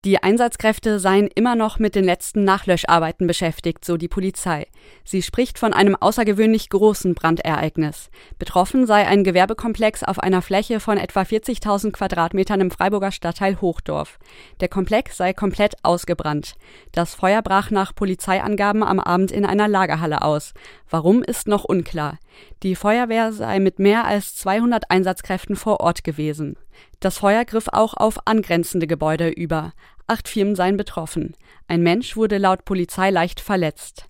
Die Einsatzkräfte seien immer noch mit den letzten Nachlöscharbeiten beschäftigt, so die Polizei. Sie spricht von einem außergewöhnlich großen Brandereignis. Betroffen sei ein Gewerbekomplex auf einer Fläche von etwa 40.000 Quadratmetern im Freiburger Stadtteil Hochdorf. Der Komplex sei komplett ausgebrannt. Das Feuer brach nach Polizeiangaben am Abend in einer Lagerhalle aus. Warum, ist noch unklar. Die Feuerwehr sei mit mehr als 200 Einsatzkräften vor Ort gewesen. Das Feuer griff auch auf angrenzende Gebäude über. 8 Firmen seien betroffen. Ein Mensch wurde laut Polizei leicht verletzt.